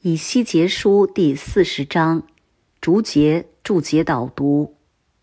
以西结书第40章，注解导读。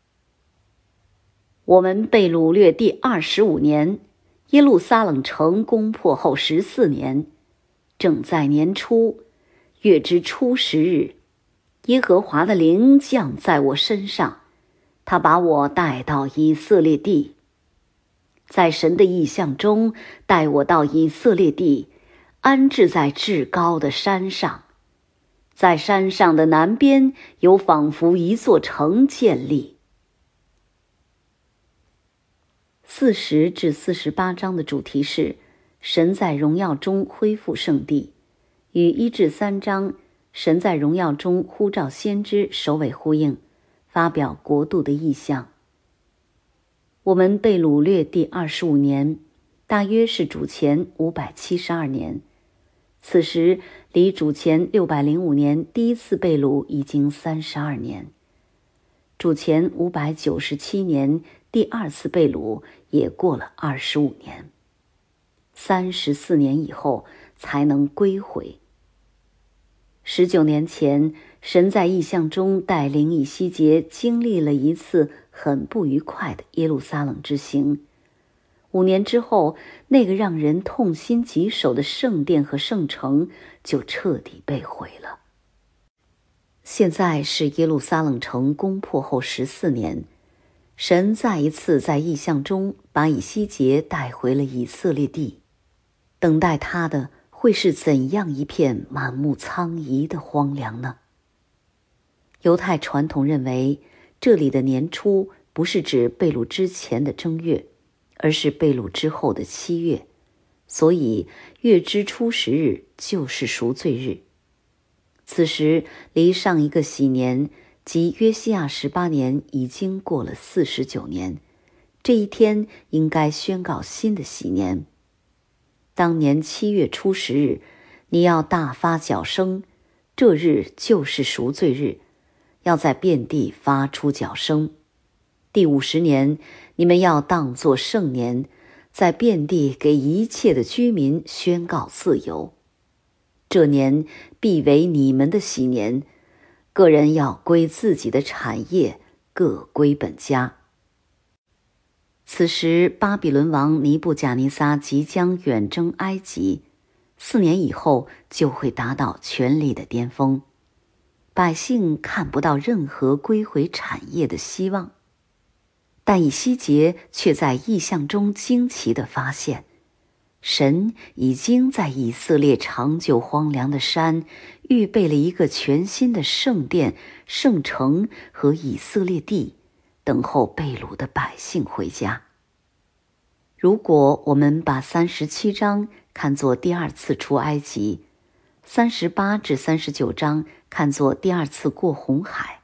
我们被掳掠第25年，耶路撒冷城攻破后14年，正在年初，月之初10日，耶和华的灵降在我身上，他把我带到以色列地，在神的意象中带我到以色列地，安置在至高的山上。在山上的南边有仿佛一座城建立。40至48章的主题是神在荣耀中恢复圣地，与1至3章神在荣耀中呼召先知首尾呼应，发表国度的意象。我们被掳掠第25年，大约是主前572年。此时离主前605年第一次被掳已经32年，主前597年第二次被掳也过了25年，34年以后才能归回。19年前，神在异象中带领以西结经历了一次很不愉快的耶路撒冷之行。5年之后，那个让人痛心疾首的圣殿和圣城就彻底被毁了。现在是耶路撒冷城攻破后14年，神再一次在异象中把以西结带回了以色列地，等待他的会是怎样一片满目苍夷的荒凉呢？犹太传统认为，这里的年初不是指被掳之前的正月，而是被掳之后的7月，所以月之初10日就是赎罪日。此时离上一个禧年，即约西亚18年已经过了49年，这一天应该宣告新的禧年。当年7月初10日，你要大发角声，这日就是赎罪日，要在遍地发出角声。第50年，你们要当作圣年，在遍地给一切的居民宣告自由。这年必为你们的禧年，个人要归自己的产业，各归本家。此时巴比伦王尼布甲尼撒即将远征埃及，4年以后就会达到权力的巅峰，百姓看不到任何归回产业的希望。但以西结却在异象中惊奇地发现，神已经在以色列长久荒凉的山预备了一个全新的圣殿、圣城和以色列地，等候被掳的百姓回家。如果我们把37章看作第二次出埃及，38至39章看作第二次过红海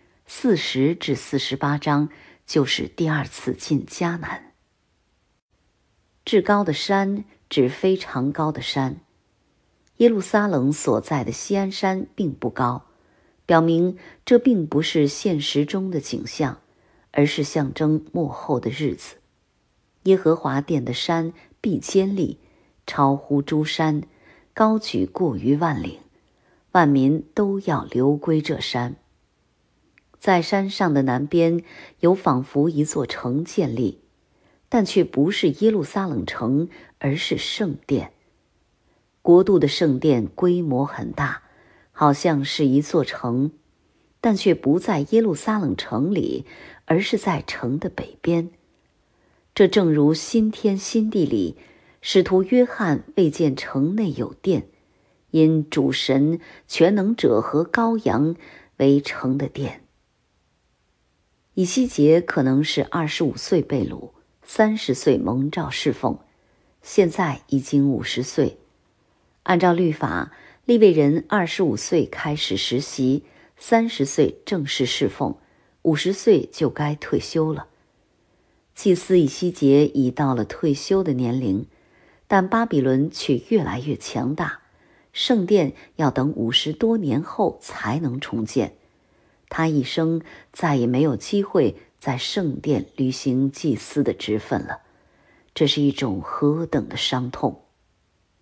，40至48章就是第二次进迦南。至高的山指非常高的山，耶路撒冷所在的锡安山并不高，表明这并不是现实中的景象，而是象征末后的日子。耶和华殿的山必坚立，超乎诸山，高举过于万岭，万民都要流归这山。在山上的南边有仿佛一座城建立，但却不是耶路撒冷城，而是圣殿。国度的圣殿规模很大，好像是一座城，但却不在耶路撒冷城里，而是在城的北边。这正如新天新地里，使徒约翰未见城内有殿，因主神全能者和羔羊为城的殿。以西结可能是25岁被掳，30岁蒙召侍奉，现在已经50岁。按照律法，利未人25岁开始实习，30岁正式侍奉，50岁就该退休了。祭司以西结已到了退休的年龄，但巴比伦却越来越强大，圣殿要等50多年后才能重建。他一生再也没有机会在圣殿履行祭司的职分了，这是一种何等的伤痛！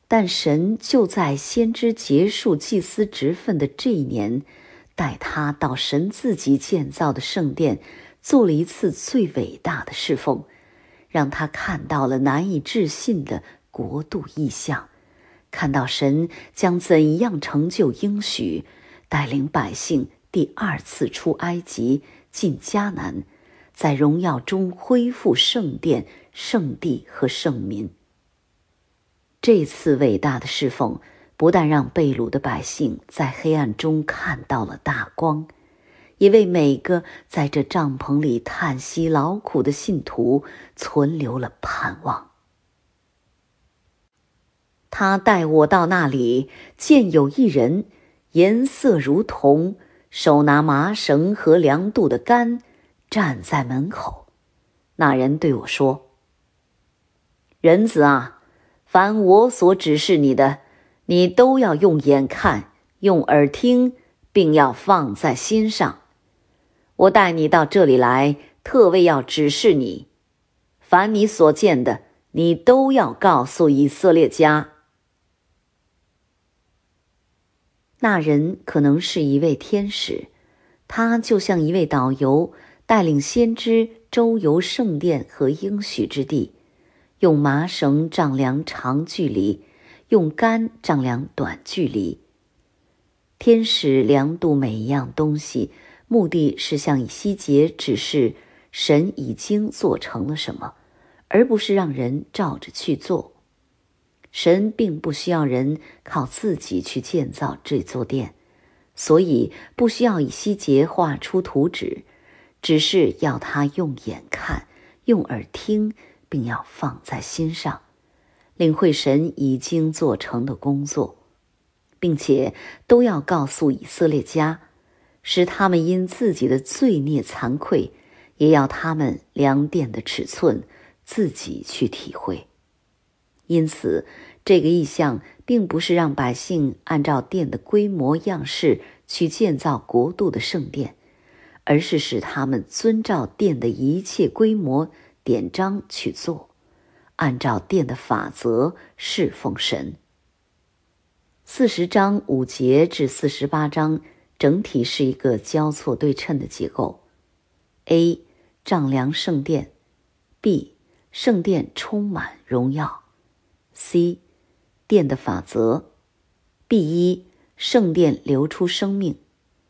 但神就在先知结束祭司职分的这一年，带他到神自己建造的圣殿，做了一次最伟大的侍奉，让他看到了难以置信的国度异象，看到神将怎样成就应许，带领百姓第二次出埃及，进迦南，在荣耀中恢复圣殿、圣地和圣民。这次伟大的侍奉不但让被掳的百姓在黑暗中看到了大光，也为每个在这帐篷里叹息劳苦的信徒存留了盼望。他带我到那里，见有一人，颜色如铜，手拿麻绳和量度的杆，站在门口。那人对我说：人子啊，凡我所指示你的，你都要用眼看，用耳听，并要放在心上。我带你到这里来，特为要指示你，凡你所见的，你都要告诉以色列家。那人可能是一位天使，他就像一位导游，带领先知周游圣殿和应许之地，用麻绳丈量长距离，用杆丈量短距离。天使量度每一样东西，目的是向以西结指示神已经做成了什么，而不是让人照着去做。神并不需要人靠自己去建造这座殿，所以不需要以西结画出图纸，只是要他用眼看，用耳听，并要放在心上，领会神已经做成的工作，并且都要告诉以色列家，使他们因自己的罪孽惭愧，也要他们量殿的尺寸自己去体会。因此，这个意象并不是让百姓按照殿的规模样式去建造国度的圣殿，而是使他们遵照殿的一切规模典章去做，按照殿的法则侍奉神。40章5节至48章整体是一个交错对称的结构。A. 丈量圣殿。 B. 圣殿充满荣耀。 C. 殿的法则。 B1. 圣殿流出生命。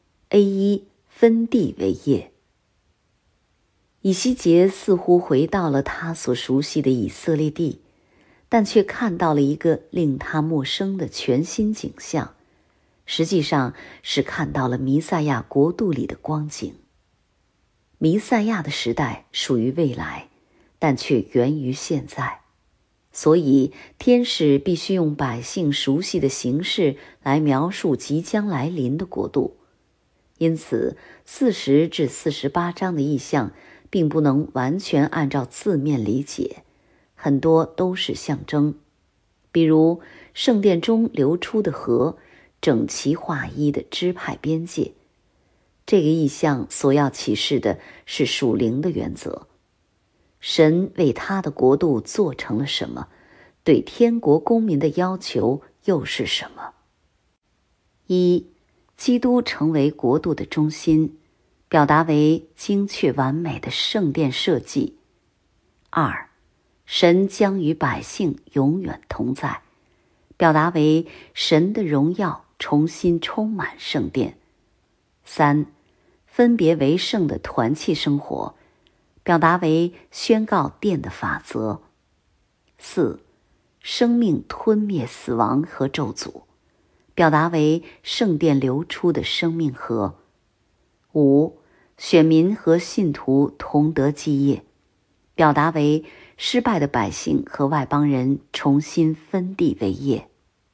A1. 分地为业。以西结似乎回到了他所熟悉的以色列地，但却看到了一个令他陌生的全新景象，实际上是看到了弥赛亚国度里的光景。弥赛亚的时代属于未来，但却源于现在，所以天使必须用百姓熟悉的形式来描述即将来临的国度。因此40至48章的意象并不能完全按照字面理解，很多都是象征，比如圣殿中流出的河，整齐划一的支派边界。这个意象所要启示的是属灵的原则，神为他的国度做成了什么，对天国公民的要求又是什么。一、基督成为国度的中心，表达为精确完美的圣殿设计。2、神将与百姓永远同在，表达为神的荣耀重新充满圣殿。3、分别为圣的团契生活，表达为宣告殿的法则。4、生命吞灭死亡和咒诅，表达为圣殿流出的生命河。5、选民和信徒同得基业，表达为失败的百姓和外邦人重新分地为业。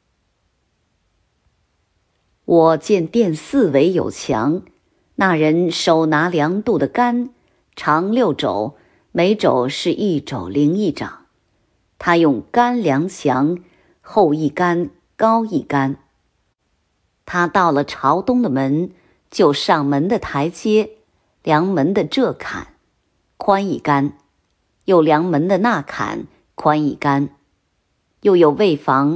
我见殿四围有墙，那人手拿量度的杆，长6肘，每肘是1肘零1掌。他用杆量墙，厚1杆，高1杆。他到了朝东的门，就上门的台阶，量门的这坎，宽1杆，又量门的那坎，宽1杆。又有卫房，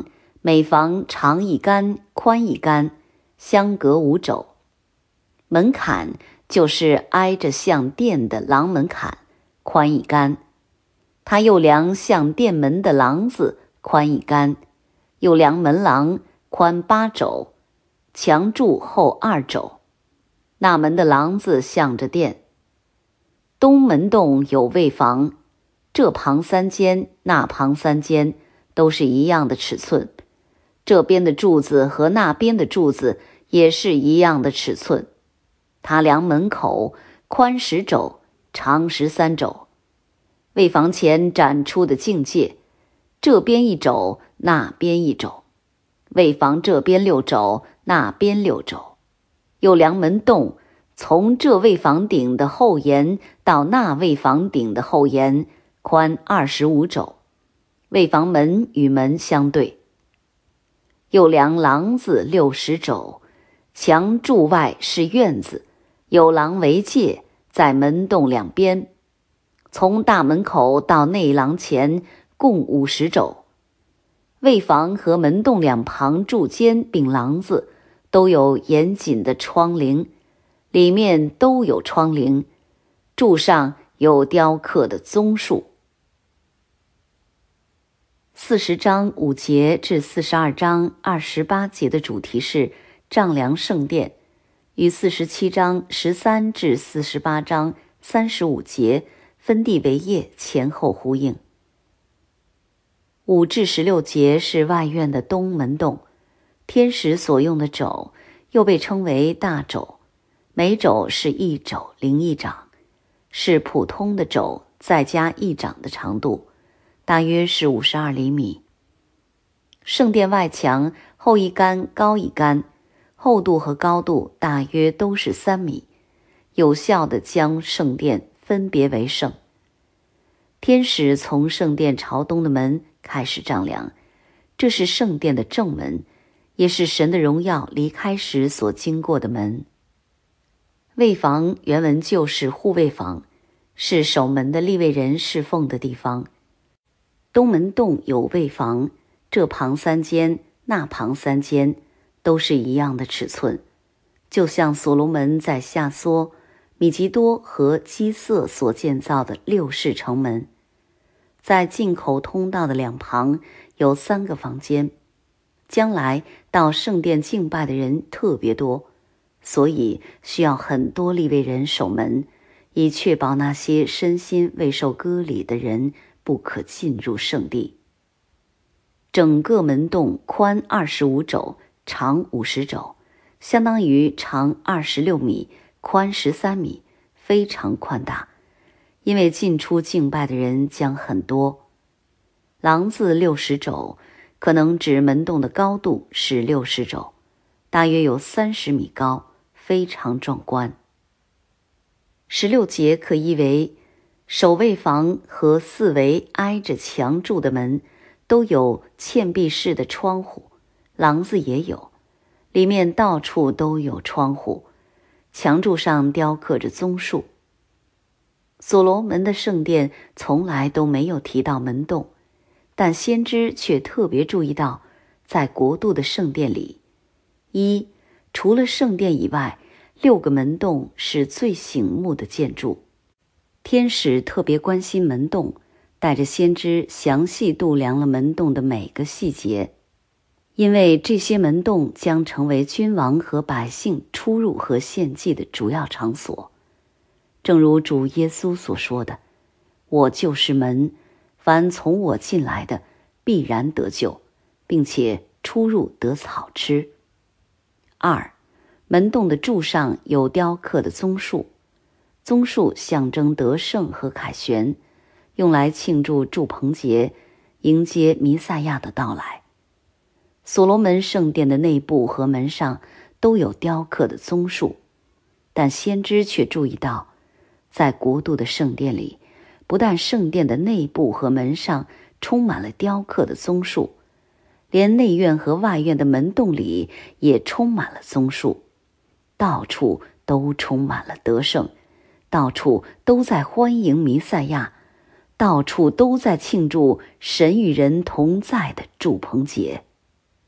每房长1竿，宽1竿，相隔5肘。门槛就是挨着向殿的廊门槛，宽1竿。他又量向殿门的廊子，宽1竿，又量门廊，宽8肘，墙柱厚2肘。那门的廊子向着殿。东门洞有卫房，这旁3间，那旁3间，都是一样的尺寸。这边的柱子和那边的柱子也是一样的尺寸。他量门口，宽10肘，长13肘。卫房前展出的境界，这边1肘，那边1肘。卫房这边6肘，那边6肘。又量门洞，从这卫房顶的后沿到那卫房顶的后沿，宽25肘。卫房门与门相对。又量廊子60肘，墙柱外是院子，有廊为界，在门洞两边。从大门口到内廊前共50肘。卫房和门洞两旁柱间并廊子都有严谨的窗棂，里面都有窗棂，柱上有雕刻的棕树。40章5节至42章28节的主题是丈量圣殿，与47章13至48章35节分地为业前后呼应。5至16节是外院的东门洞，天使所用的肘又被称为大肘，每肘是1肘零1掌，是普通的肘再加1掌的长度，大约是52厘米。圣殿外墙厚1竿，高1竿，厚度和高度大约都是3米，有效地将圣殿分别为圣。天使从圣殿朝东的门开始丈量，这是圣殿的正门，也是神的荣耀离开时所经过的门。卫房原文就是护卫房，是守门的利未人侍奉的地方。东门洞有卫房，这旁3间，那旁3间，都是一样的尺寸，就像所罗门在夏梭、米吉多和基色所建造的6室城门。在进口通道的两旁有3个房间，将来到圣殿敬拜的人特别多，所以需要很多利未人守门，以确保那些身心未受割礼的人不可进入圣地。整个门洞宽25肘，长50肘，相当于长26米，宽13米，非常宽大，因为进出敬拜的人将很多。廊子60肘，可能指门洞的高度是60肘，大约有30米高，非常壮观。16节可译为守卫房和4围挨着墙柱的门都有嵌壁式的窗户，廊子也有，里面到处都有窗户，墙柱上雕刻着棕树。所罗门的圣殿从来都没有提到门洞，但先知却特别注意到，在国度的圣殿里，除了圣殿以外，6个门洞是最醒目的建筑。天使特别关心门洞，带着先知详细度量了门洞的每个细节，因为这些门洞将成为君王和百姓出入和献祭的主要场所。正如主耶稣所说的，我就是门，凡从我进来的必然得救，并且出入得草吃。2. 门洞的柱上有雕刻的棕树，棕树象征得胜和凯旋，用来庆祝祝棚节，迎接弥赛亚的到来。所罗门圣殿的内部和门上都有雕刻的棕树，但先知却注意到，在国度的圣殿里，不但圣殿的内部和门上充满了雕刻的棕树，连内院和外院的门洞里也充满了棕树，到处都充满了得胜，到处都在欢迎弥赛亚，到处都在庆祝神与人同在的祝棚节。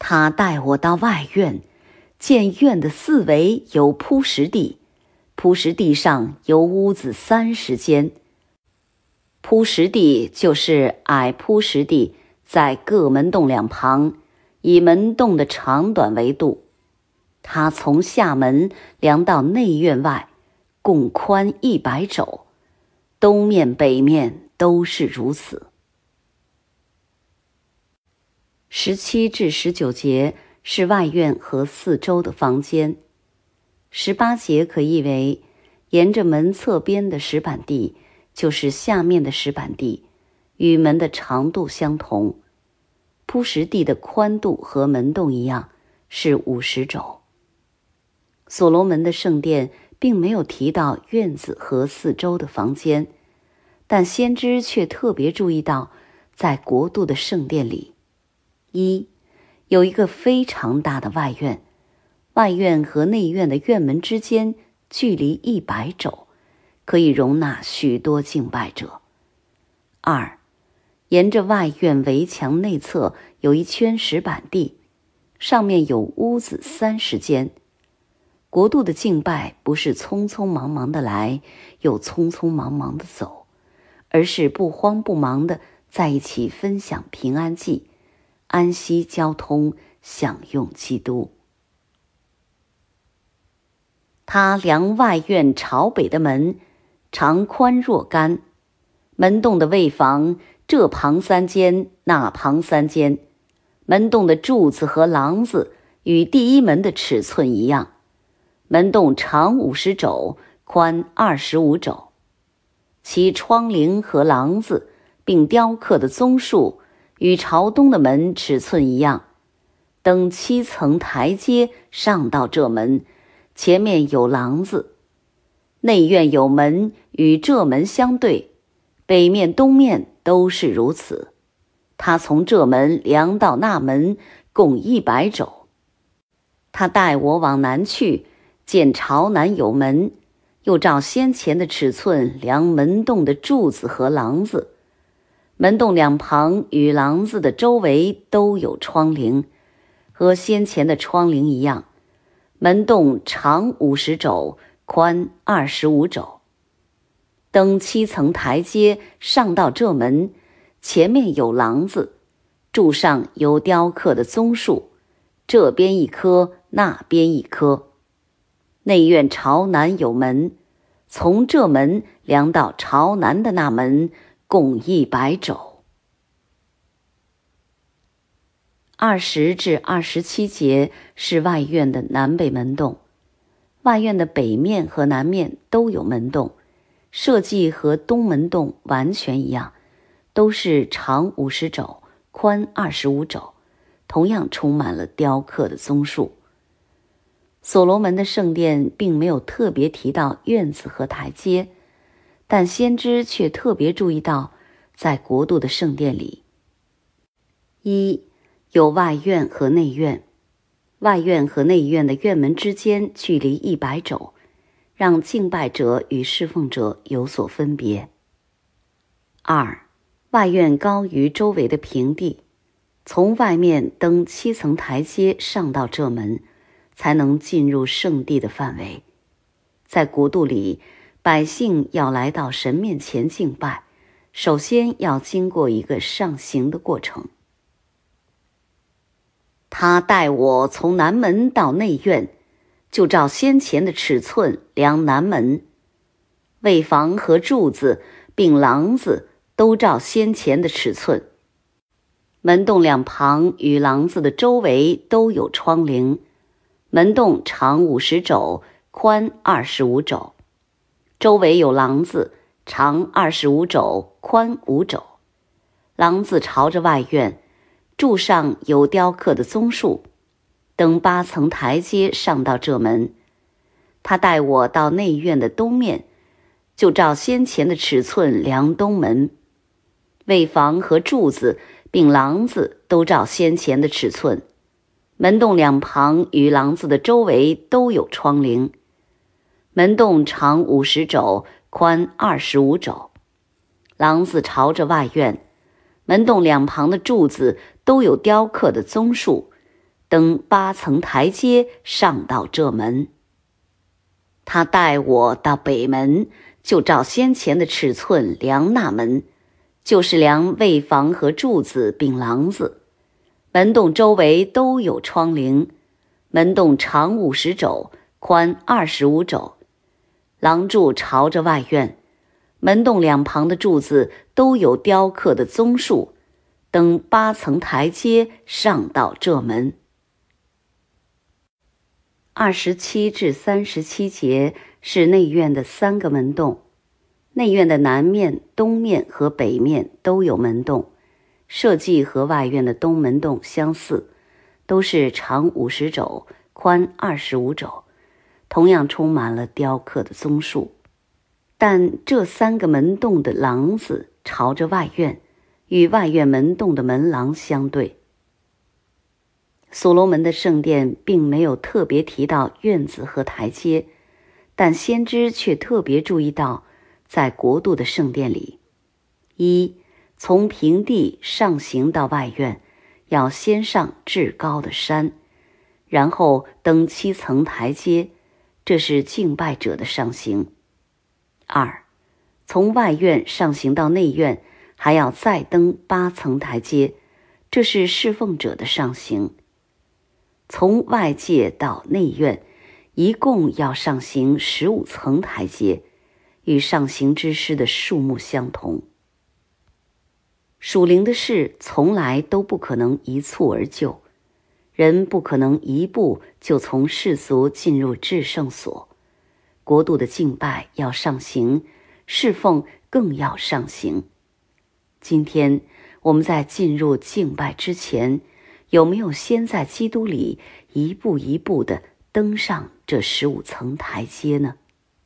他带我到外院，见院的四围有铺石地，铺石地上有屋子30间。铺石地就是矮铺石地，在各门洞两旁，以门洞的长短为度。他从下门量到内院外，共宽100肘，东面北面都是如此。17至19节是外院和四周的房间。18节可译为沿着门侧边的石板地，就是下面的石板地，与门的长度相同。铺石地的宽度和门洞一样，是50肘。所罗门的圣殿并没有提到院子和四周的房间，但先知却特别注意到，在国度的圣殿里，有一个非常大的外院，外院和内院的院门之间距离100肘，可以容纳许多敬拜者。2，沿着外院围墙内侧有一圈石板地，上面有屋子30间。国度的敬拜不是匆匆忙忙的来，又匆匆忙忙的走，而是不慌不忙的在一起分享平安祭，安息交通，享用基督。他量外院朝北的门，长宽若干，门洞的卫房这旁3间，那旁3间，门洞的柱子和廊子与第一门的尺寸一样。门洞长50肘，宽25肘，其窗棂和廊子并雕刻的宗数与朝东的门尺寸一样。登7层台阶上到这门，前面有廊子。内院有门与这门相对，北面东面都是如此。他从这门量到那门，共100肘。他带我往南去，见朝南有门，又照先前的尺寸量门洞的柱子和廊子。门洞两旁与廊子的周围都有窗棂，和先前的窗棂一样。门洞长50肘，宽25肘。登7层台阶上到这门，前面有廊子，柱上有雕刻的宗数，这边一颗，那边一颗。内院朝南有门，从这门量到朝南的那门，共100肘。20至27节是外院的南北门洞。外院的北面和南面都有门洞，设计和东门洞完全一样，都是长50肘，宽25肘，同样充满了雕刻的宗数。所罗门的圣殿并没有特别提到院子和台阶，但先知却特别注意到，在国度的圣殿里，有外院和内院，外院和内院的院门之间距离100肘，让敬拜者与侍奉者有所分别。2，外院高于周围的平地，从外面登7层台阶上到这门，才能进入圣地的范围。在国度里，百姓要来到神面前敬拜，首先要经过一个上行的过程。他带我从南门到内院，就照先前的尺寸量南门，卫房和柱子并廊子都照先前的尺寸。门洞两旁与廊子的周围都有窗棂，门洞长50肘，宽25肘，周围有廊子，长25肘，宽5肘。廊子朝着外院，柱上有雕刻的宗数。登8层台阶上到这门，他带我到内院的东面，就照先前的尺寸量东门。卫房和柱子并廊子都照先前的尺寸。门洞两旁与廊子的周围都有窗棂。门洞长50肘，宽25肘。廊子朝着外院，门洞两旁的柱子都有雕刻的宗数， 登8层台阶上到这门。他带我到北门，就照先前的尺寸量那门，就是量卫房和柱子并廊子。门洞周围都有窗棂，门洞长50肘，宽25肘，廊柱朝着外院，门洞两旁的柱子都有雕刻的棕树，登8层台阶上到这门。27至37节是内院的3个门洞，内院的南面、东面和北面都有门洞，设计和外院的东门洞相似，都是长50肘，宽25肘，同样充满了雕刻的棕树。但这3个门洞的廊子朝着外院，与外院门洞的门廊相对。所罗门的圣殿并没有特别提到院子和台阶，但先知却特别注意到，在国度的圣殿里，从平地上行到外院，要先上至高的山，然后登7层台阶，这是敬拜者的上行。2，从外院上行到内院，还要再登8层台阶，这是侍奉者的上行。从外界到内院，一共要上行15层台阶，与上行之师的数目相同。属灵的事从来都不可能一蹴而就，人不可能一步就从世俗进入至圣所。国度的敬拜要上行，侍奉更要上行。今天我们在进入敬拜之前，有没有先在基督里一步一步地登上这15层台阶呢？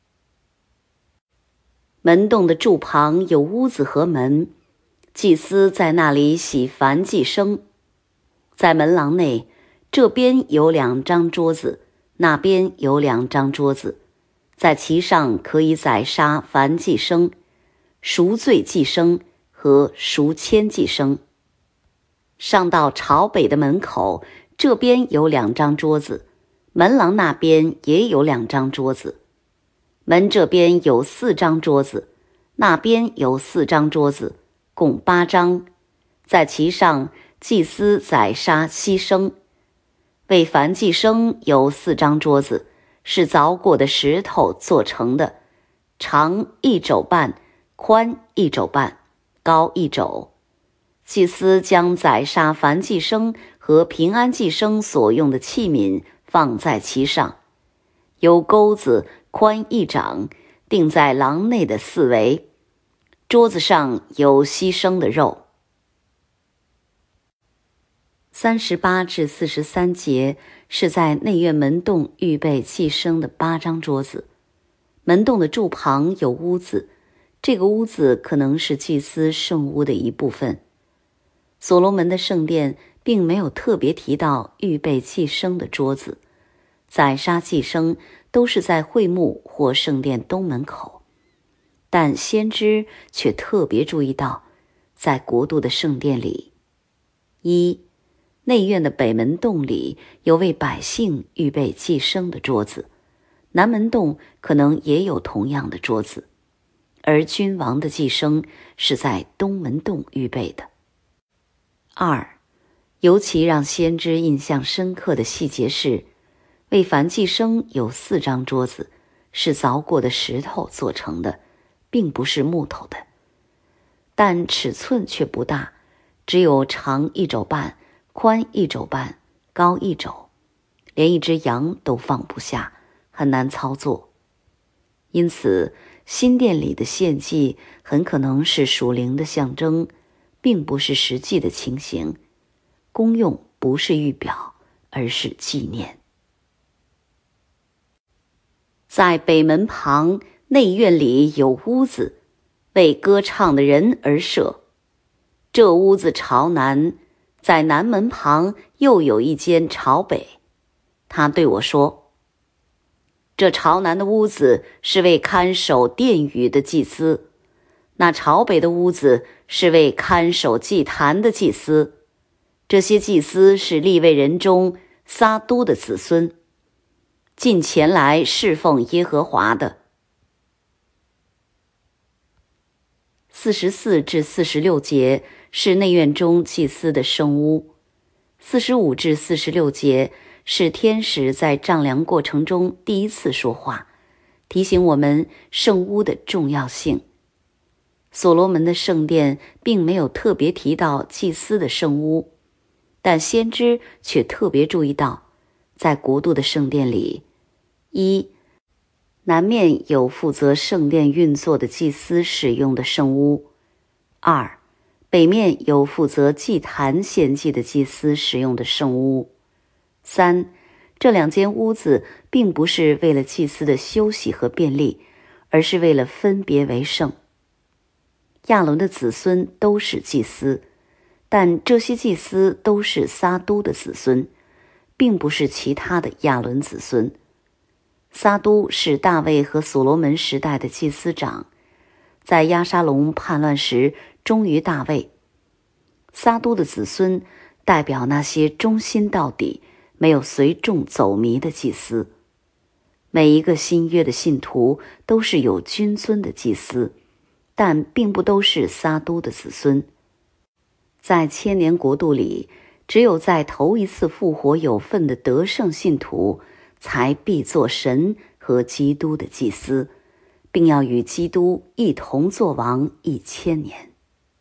门洞的柱旁有屋子和门，祭司在那里洗燔祭牲。在门廊内，这边有2张桌子，那边有2张桌子，在其上可以宰杀燔祭牲、赎罪祭牲和赎愆祭牲。上到朝北的门口，这边有2张桌子，门廊那边也有2张桌子，门这边有4张桌子，那边有4张桌子，共8张。在其上，祭司宰杀牺牲。为燔祭牲有4张桌子，是凿过的石头做成的，长1肘半，宽1肘半，高1肘。祭司将宰杀燔祭牲和平安祭牲所用的器皿放在其上，有钩子宽1掌，钉在廊内的4围。桌子上有牺牲的肉。38至43节是在内院门洞预备祭牲的8张桌子，门洞的柱旁有屋子，这个屋子可能是祭司圣屋的一部分。所罗门的圣殿并没有特别提到预备祭牲的桌子，宰杀祭牲都是在会幕或圣殿东门口，但先知却特别注意到，在国度的圣殿里，内院的北门洞里有为百姓预备祭牲的桌子，南门洞可能也有同样的桌子，而君王的祭牲是在东门洞预备的。2，尤其让先知印象深刻的细节是，为燔祭牲有4张桌子，是凿过的石头做成的，并不是木头的，但尺寸却不大，只有长1肘半，宽1肘半，高1肘，连一只羊都放不下，很难操作。因此，新殿里的献祭很可能是属灵的象征，并不是实际的情形，功用不是预表，而是纪念。在北门旁内院里有屋子，为歌唱的人而设。这屋子朝南，在南门旁又有一间朝北。他对我说，这朝南的屋子是为看守殿宇的祭司，那朝北的屋子是为看守祭坛的祭司。这些祭司是利未人中撒都的子孙，进前来侍奉耶和华的。44至46节是内院中祭司的圣屋，45至46节是天使在丈量过程中第一次说话，提醒我们圣屋的重要性。所罗门的圣殿并没有特别提到祭司的圣屋，但先知却特别注意到，在国度的圣殿里，一、南面有负责圣殿运作的祭司使用的圣屋；二、北面有负责祭坛献祭的祭司使用的圣屋；三、这两间屋子并不是为了祭司的休息和便利，而是为了分别为圣。亚伦的子孙都是祭司，但这些祭司都是撒都的子孙，并不是其他的亚伦子孙。撒都是大卫和所罗门时代的祭司长，在押沙龙叛乱时忠于大卫。撒都的子孙代表那些忠心到底、没有随众走迷的祭司。每一个新约的信徒都是有君尊的祭司，但并不都是撒都的子孙。在千年国度里，只有在头一次复活有份的得胜信徒才必做神和基督的祭司，并要与基督一同作王1000年。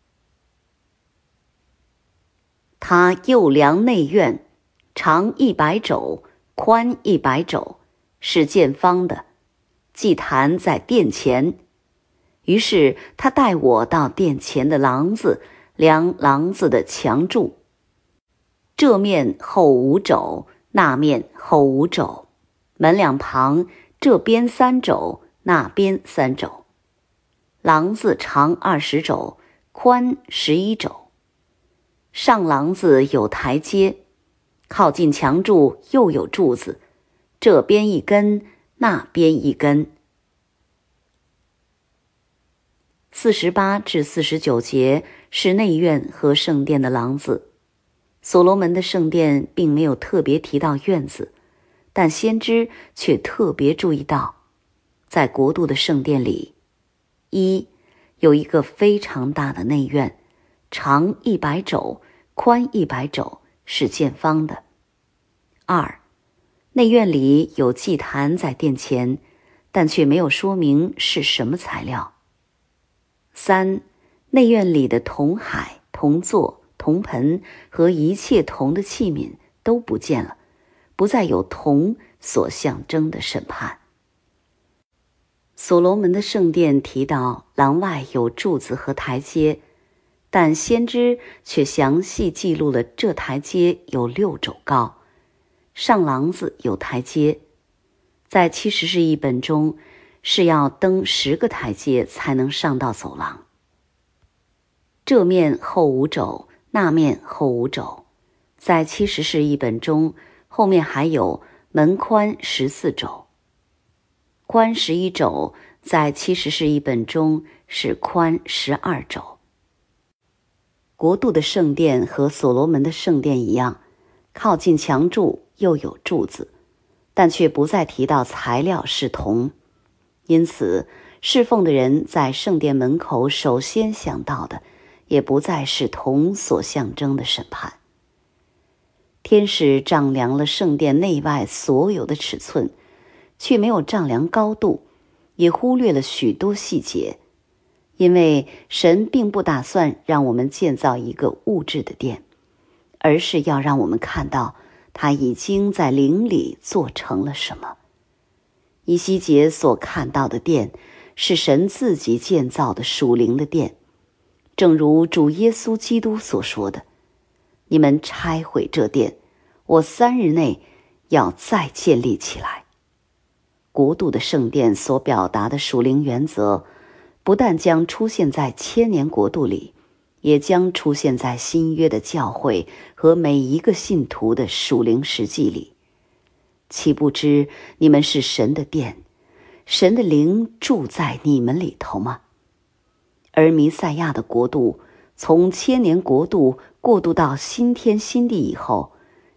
他又量内院，长100肘，宽100肘，是见方的，祭坛在殿前。于是他带我到殿前的廊子，量廊子的墙柱，这面厚5肘，那面厚5肘，门两旁这边3肘，那边3肘。廊子长20肘，宽11肘。上廊子有台阶，靠近墙柱又有柱子，这边一根，那边一根。48至49节是内院和圣殿的廊子。所罗门的圣殿并没有特别提到院子，但先知却特别注意到，在国度的圣殿里，一、有一个非常大的内院，长100肘，宽100肘，是见方的；二、内院里有祭坛在殿前，但却没有说明是什么材料；三、内院里的铜海、铜座、铜盆和一切铜的器皿都不见了，不再有铜所象征的审判。所罗门的圣殿提到廊外有柱子和台阶，但先知却详细记录了这台阶有6肘高，上廊子有台阶。在七十士译本中是要登10个台阶才能上到走廊。这面厚5肘，那面厚5肘。在七十士译本中，后面还有门宽14肘。宽11肘，在七十士译本中是宽12肘。国度的圣殿和所罗门的圣殿一样，靠近墙柱又有柱子，但却不再提到材料是铜。因此，侍奉的人在圣殿门口首先想到的，也不再是铜所象征的审判。天使丈量了圣殿内外所有的尺寸，却没有丈量高度，也忽略了许多细节，因为神并不打算让我们建造一个物质的殿，而是要让我们看到他已经在灵里做成了什么。以西结所看到的殿是神自己建造的属灵的殿，正如主耶稣基督所说的，你们拆毁这殿，我3日内要再建立起来。国度的圣殿所表达的属灵原则，不但将出现在千年国度里，也将出现在新约的教会和每一个信徒的属灵实际里。岂不知你们是神的殿，神的灵住在你们里头吗？而弥赛亚的国度从千年国度过渡到新天新地以后，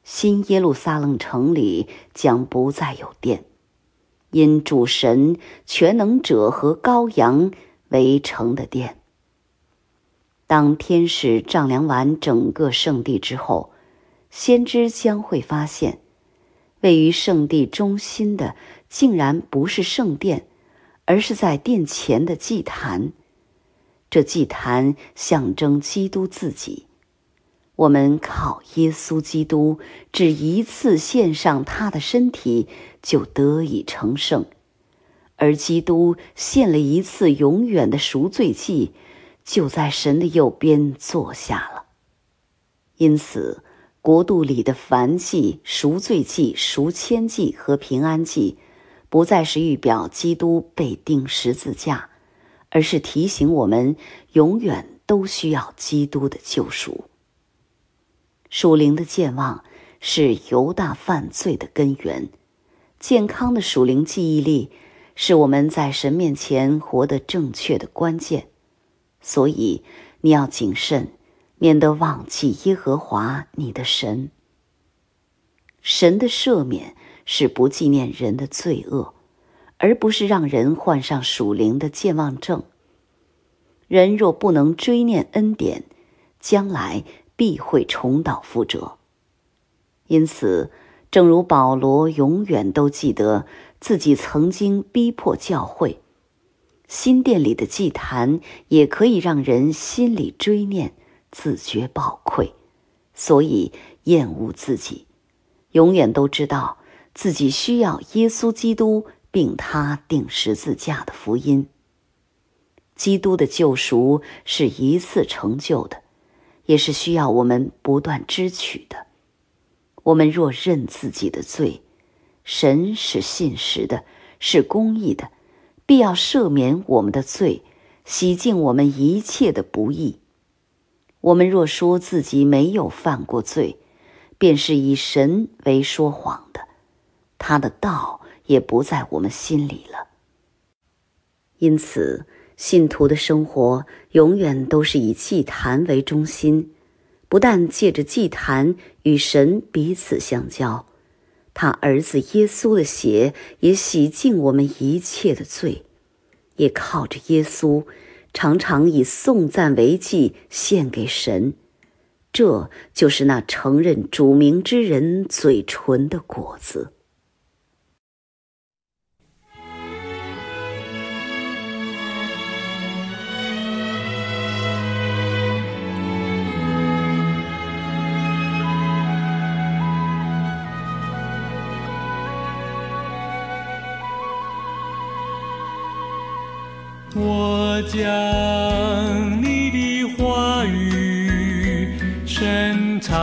新耶路撒冷城里将不再有殿，因主神全能者和羔羊为成的殿。当天使丈量完整个圣地之后，先知将会发现，位于圣地中心的竟然不是圣殿，而是在殿前的祭坛。这祭坛象征基督自己，我们靠耶稣基督只一次献上他的身体就得以成圣，而基督献了一次永远的赎罪祭，就在神的右边坐下了。因此国度里的燔祭、赎罪祭、赎愆祭和平安祭不再是预表基督被钉十字架，而是提醒我们永远都需要基督的救赎。属灵的健忘是犹大犯罪的根源，健康的属灵记忆力是我们在神面前活得正确的关键。所以你要谨慎，免得忘记耶和华你的神。神的赦免是不纪念人的罪恶，而不是让人患上属灵的健忘症。人若不能追念恩典，将来必会重蹈覆辙。因此，正如保罗永远都记得自己曾经逼迫教会，新殿里的祭坛也可以让人心里追念，自觉抱愧，所以厌恶自己，永远都知道自己需要耶稣基督并他钉十字架的福音。基督的救赎是一次成就的，也是需要我们不断支取的。我们若认自己的罪，神是信实的，是公义的，必要赦免我们的罪，洗净我们一切的不义。我们若说自己没有犯过罪，便是以神为说谎的，他的道也不在我们心里了。因此，信徒的生活永远都是以祭坛为中心，不但借着祭坛与神彼此相交，他儿子耶稣的血也洗净我们一切的罪，也靠着耶稣常常以颂赞为祭献给神。这就是那承认主名之人嘴唇的果子。 我将你的话语深藏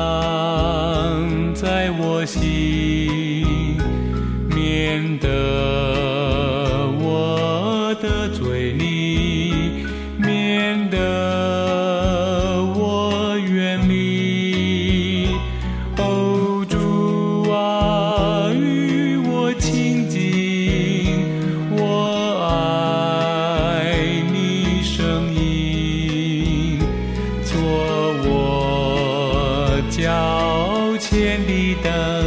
在我心，免得我得罪你，免得我远离。哦，主啊，与我亲近，我爱你声音，做我脚前的灯。